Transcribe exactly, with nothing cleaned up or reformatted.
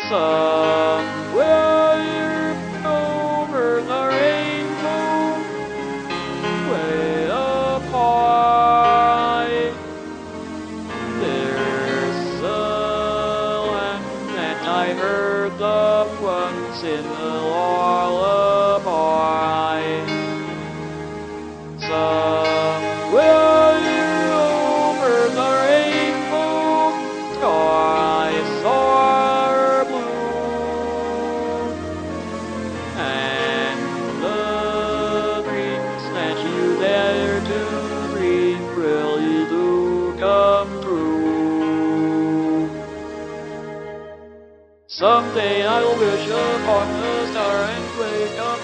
Somewhere over the rainbow, way up high, there's a land, and I heard the once in a lullaby. Somewhere over the rainbow, skies are blue, and the dreams that you dare to dream really do come true. Someday I'll wish upon a star and wake up